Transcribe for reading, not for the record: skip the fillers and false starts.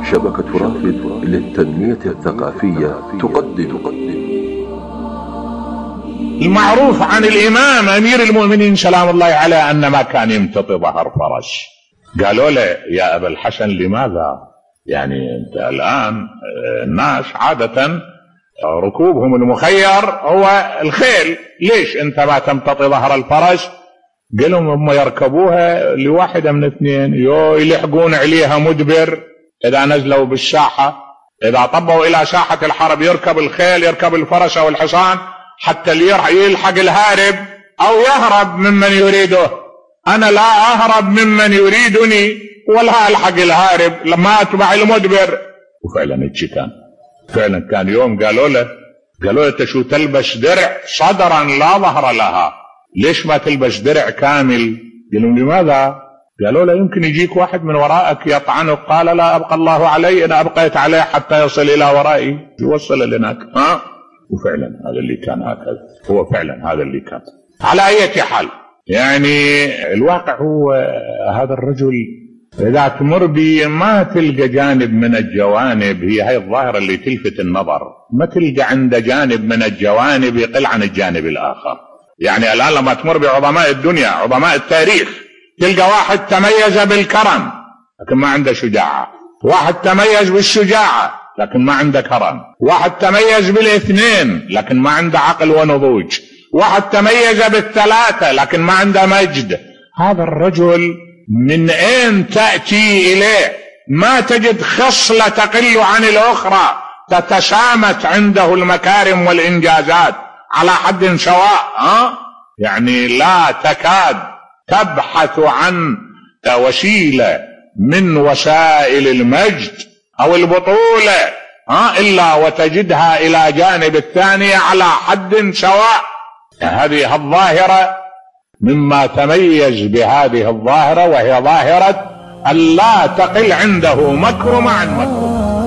شبكة رافد للتنمية الثقافية تقدم المعروف عن الإمام أمير المؤمنين سلام الله عليه أن ما كان يمتطي ظهر فرس. قالوا له يا أبا الحسن لماذا؟ يعني أنت الآن الناس عادة ركوبهم المخير هو الخيل، ليش أنت ما تمتطي ظهر الفرس؟ قالوا هم يركبوها لواحدة من اثنين، يلحقون عليها مدبر إذا نزلوا بالساحة، إذا طبوا إلى ساحة الحرب يركب الخيل، يركب الفرس أو الحصان حتى يلحق الهارب أو يهرب ممن يريده. أنا لا أهرب ممن يريدني ولا ألحق الهارب، لما أتبع المدبر. وفعلا هيك كان، فعلا كان يوم قالوا له تشو تلبس درع صدرا لا ظهر لها، ليش ما تلبس درع كامل؟ قالوا لماذا؟ قالوا له يمكن يجيك واحد من ورائك يطعنك. قال لا أبقى الله علي، أنا أبقيت عليه حتى يصل إلى ورائي، يوصل لهناك. وفعلا هذا اللي كان، هكذا هو فعلا هذا اللي كان. على أي حال يعني الواقع هو هذا الرجل إذا تمر بي ما تلقى جانب من الجوانب، هي الظاهرة اللي تلفت النظر، ما تلقى عنده جانب من الجوانب يقل عن الجانب الآخر. يعني الآن لما تمر بعظماء الدنيا عظماء التاريخ تلقى واحد تميز بالكرم لكن ما عنده شجاعة، واحد تميز بالشجاعة لكن ما عنده كرم، واحد تميز بالاثنين لكن ما عنده عقل ونضوج، واحد تميز بالثلاثة لكن ما عنده مجد. هذا الرجل من أين تأتي إليه؟ ما تجد خصلة تقل عن الأخرى، تتسامت عنده المكارم والإنجازات على حد سواء. يعني لا تكاد تبحث عن وسيلة من وسائل المجد أو البطولة إلا وتجدها إلى جانب الثانية على حد سواء. هذه الظاهرة مما تميز بهذه الظاهرة، وهي ظاهرة أن لا تقل عنده مكرمة عن مكرمة.